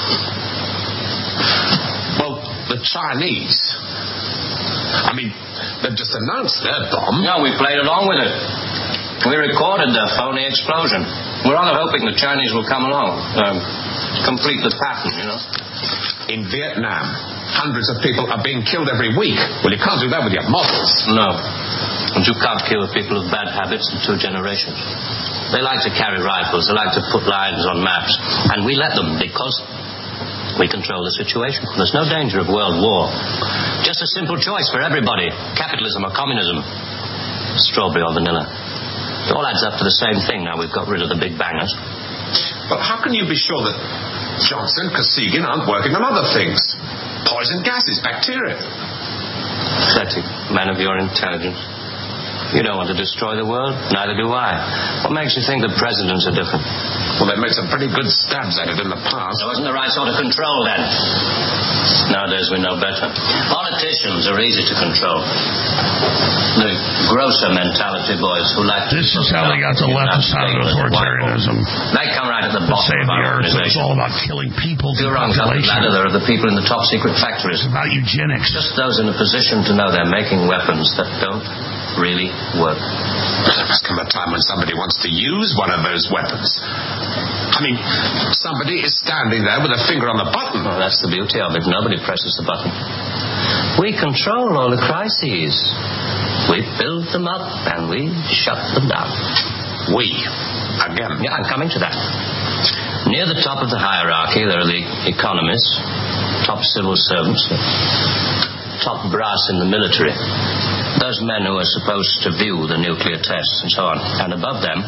Well, the Chinese, I mean, they've just announced their bomb. No, we played along with it. We recorded the phony explosion. We're rather hoping the Chinese will come along. Complete the pattern, you know. In Vietnam, hundreds of people are being killed every week. Well, you can't do that with your models. No. And you can't kill people with bad habits in 2 generations. They like to carry rifles. They like to put lines on maps. And we let them because we control the situation. There's no danger of world war. Just a simple choice for everybody. Capitalism or communism. Strawberry or vanilla. It all adds up to the same thing now we've got rid of the big bangers. But how can you be sure that Johnson, Kosygin aren't working on other things? Poison gases, bacteria. Pathetic man of your intelligence. You don't want to destroy the world, neither do I. What makes you think that presidents are different? Well, they've made some pretty good stabs at it in the past. It wasn't the right sort of control then. Nowadays we know better. Politicians are easy to control. The grosser mentality boys who like... This is how they got the left side of authoritarianism. They come right at the bottom of our organization. It's all about killing people. You're wrong, the ladder there are the people in the top secret factories. It's about eugenics. Just those in a position to know they're making weapons that don't really work. There must come a time when somebody wants to use one of those weapons. I mean, somebody is standing there with a finger on the button. Well, that's the beauty of it. Nobody presses the button. We control all the crises. We build them up and we shut them down. We? Again? Yeah, I'm coming to that. Near the top of the hierarchy, there are the economists, top civil servants, top brass in the military. Those men who are supposed to view the nuclear tests and so on. And above them,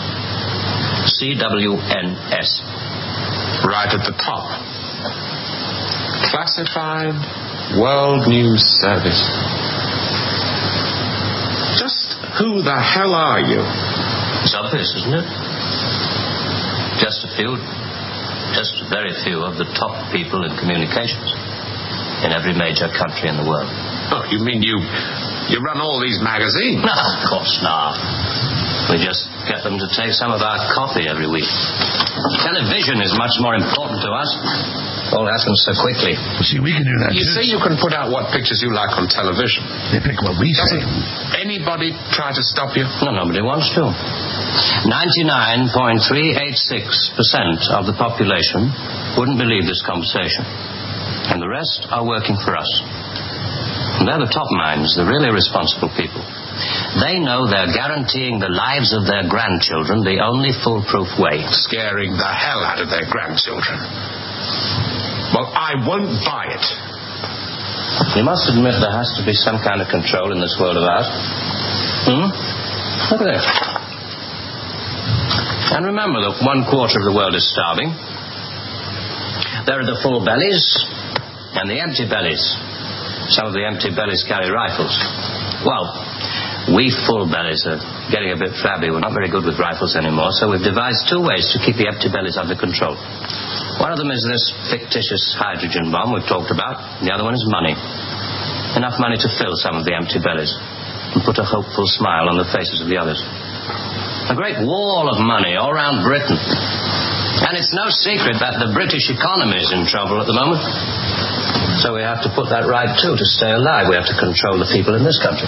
CWNS. Right at the top. Classified World News Service. Just who the hell are you? It's obvious, isn't it? Just very few of the top people in communications in every major country in the world. Oh, you mean you run all these magazines? No, of course not. We just get them to take some of our coffee every week. Television is much more important to us. All happens so quickly. See, we can do that. You say you can put out what pictures you like on television. They pick what we say. Anybody try to stop you? No, nobody wants to. 99.386% of the population wouldn't believe this conversation. And the rest are working for us. And they're the top minds, the really responsible people. They know they're guaranteeing the lives of their grandchildren the only foolproof way. Scaring the hell out of their grandchildren. Well, I won't buy it. You must admit there has to be some kind of control in this world of ours. Look at this. And remember that 1/4 of the world is starving. There are the full bellies and the empty bellies. Some of the empty bellies carry rifles. Well, we full bellies are getting a bit flabby. We're not very good with rifles anymore, so we've devised 2 ways to keep the empty bellies under control. One of them is this fictitious hydrogen bomb we've talked about. The other one is money. Enough money to fill some of the empty bellies and put a hopeful smile on the faces of the others. A great wall of money all around Britain. And it's no secret that the British economy is in trouble at the moment. So we have to put that right, too, to stay alive. We have to control the people in this country.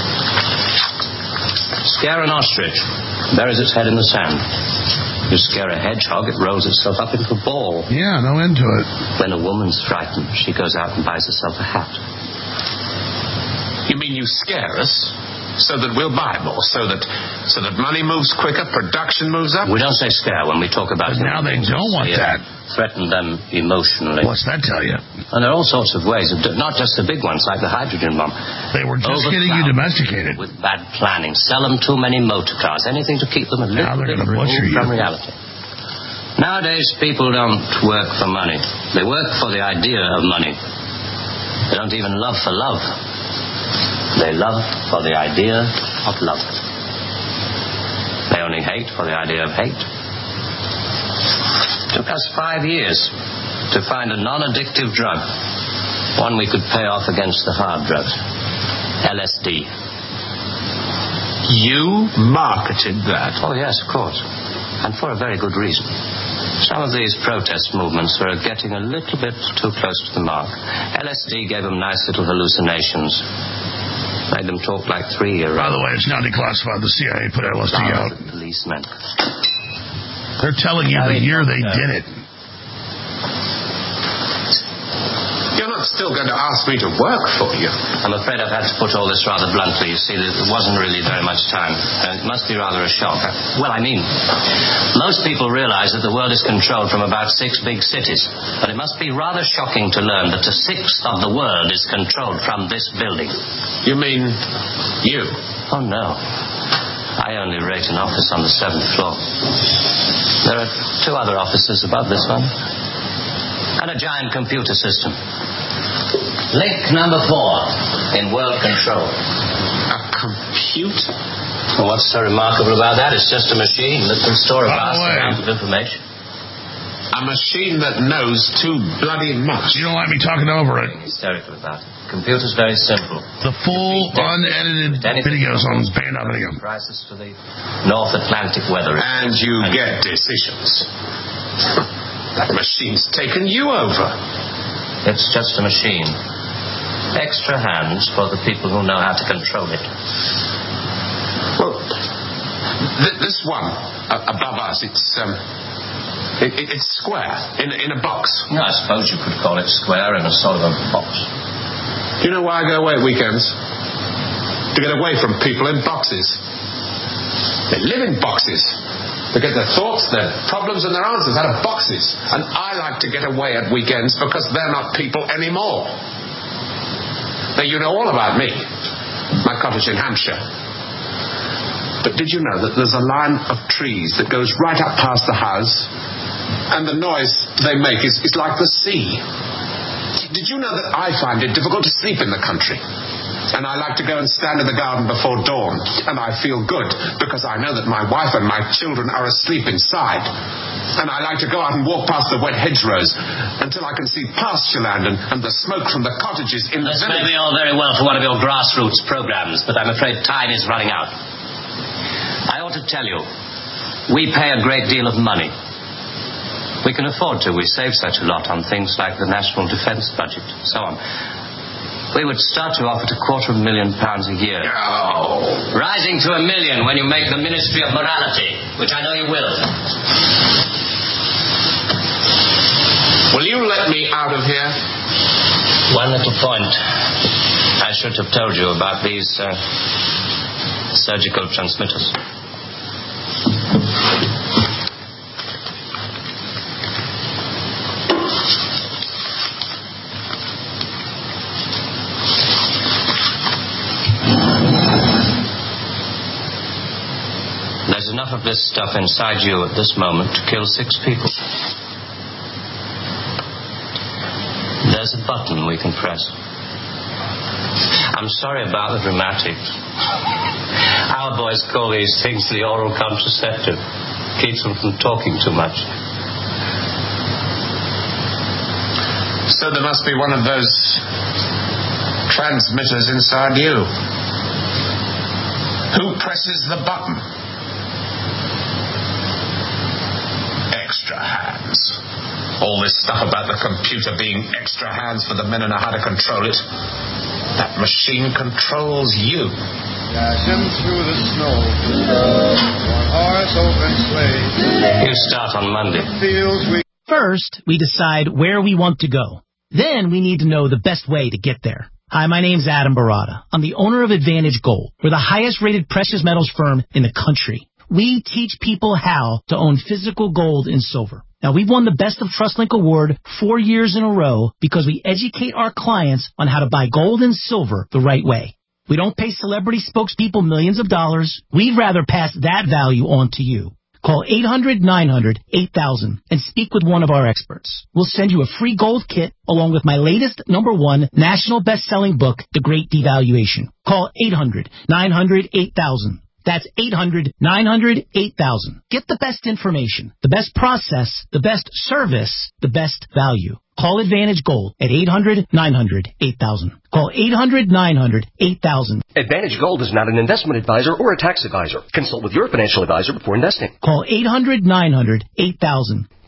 Scare an ostrich, buries its head in the sand. You scare a hedgehog, it rolls itself up into a ball. Yeah, no end to it. When a woman's frightened, she goes out and buys herself a hat. You mean you scare us so that we'll buy more, so that money moves quicker, production moves up? We don't say scare when we talk about it. Now they don't want that. Threaten them emotionally. What's that tell you? And there are all sorts of ways, not just the big ones like the hydrogen bomb. They were just getting you domesticated. With bad planning. Sell them too many motor cars. Anything to keep them a little bit removed from reality. Nowadays, people don't work for money. They work for the idea of money. They don't even love for love. They love for the idea of love. They only hate for the idea of hate. It took us 5 years to find a non-addictive drug. One we could pay off against the hard drugs. LSD. You marketed that? Oh, yes, of course. And for a very good reason. Some of these protest movements were getting a little bit too close to the mark. LSD gave them nice little hallucinations. Made them talk like 3-year-olds. By the way, it's now declassified. The CIA put LSD out. Policemen. They're telling you the year they did it. You're not still going to ask me to work for you. I'm afraid I've had to put all this rather bluntly. You see, there wasn't really very much time. It must be rather a shock. Well, I mean, most people realize that the world is controlled from about 6 big cities. But it must be rather shocking to learn that a sixth of the world is controlled from this building. You mean you? Oh, no. I only rate an office on the 7th floor. There are 2 other offices above this one. And a giant computer system. Link number 4 in world control. A computer? Well, what's so remarkable about that? It's just a machine that can store a vast amount of information. A machine that knows too bloody much. You don't like me talking over it. Hysterical about it. Computer's very simple. The full unedited videos on Band Video. Prices for the North Atlantic weather. And you get decisions. That machine's taken you over. It's just a machine. Extra hands for the people who know how to control it. Well, this one above us, it's square in a box. No, I suppose you could call it square in a sort of a box. Do you know why I go away at weekends? To get away from people in boxes. They live in boxes. They get their thoughts, their problems and their answers out of boxes. And I like to get away at weekends because they're not people anymore. Now, you know all about me. My cottage in Hampshire. But did you know that there's a line of trees that goes right up past the house, and the noise they make is like the sea? Did you know that I find it difficult to sleep in the country? And I like to go and stand in the garden before dawn, and I feel good because I know that my wife and my children are asleep inside. And I like to go out and walk past the wet hedgerows until I can see pasture land and the smoke from the cottages in the village. This may be all very well for one of your grassroots programs, but I'm afraid time is running out. I ought to tell you, we pay a great deal of money. We can afford to. We save such a lot on things like the National Defence Budget, so on. We would start you off at £250,000 a year. Oh. Rising to £1 million when you make the Ministry of Morality, which I know you will. Will you let me out of here? One little point. I should have told you about these surgical transmitters. There's enough of this stuff inside you at this moment to kill 6 people. There's a button we can press. I'm sorry about the dramatics. Our boys call these things the oral contraceptive. Keeps them from talking too much. So there must be one of those transmitters inside you. Who presses the button? Extra hands. All this stuff about the computer being extra hands for the men who know how to control it. That machine controls you. Dashing through the snow, one horse open sleigh. You start on Monday. First, we decide where we want to go. Then we need to know the best way to get there. Hi, my name's Adam Barada. I'm the owner of Advantage Gold. We're the highest rated precious metals firm in the country. We teach people how to own physical gold and silver. Now, we've won the Best of TrustLink Award 4 years in a row because we educate our clients on how to buy gold and silver the right way. We don't pay celebrity spokespeople millions of dollars. We'd rather pass that value on to you. Call 800-900-8000 and speak with one of our experts. We'll send you a free gold kit along with my latest #1 national best-selling book, The Great Devaluation. Call 800-900-8000. That's 800-900-8000. Get the best information, the best process, the best service, the best value. Call Advantage Gold at 800-900-8000. Call 800-900-8000. Advantage Gold is not an investment advisor or a tax advisor. Consult with your financial advisor before investing. Call 800-900-8000.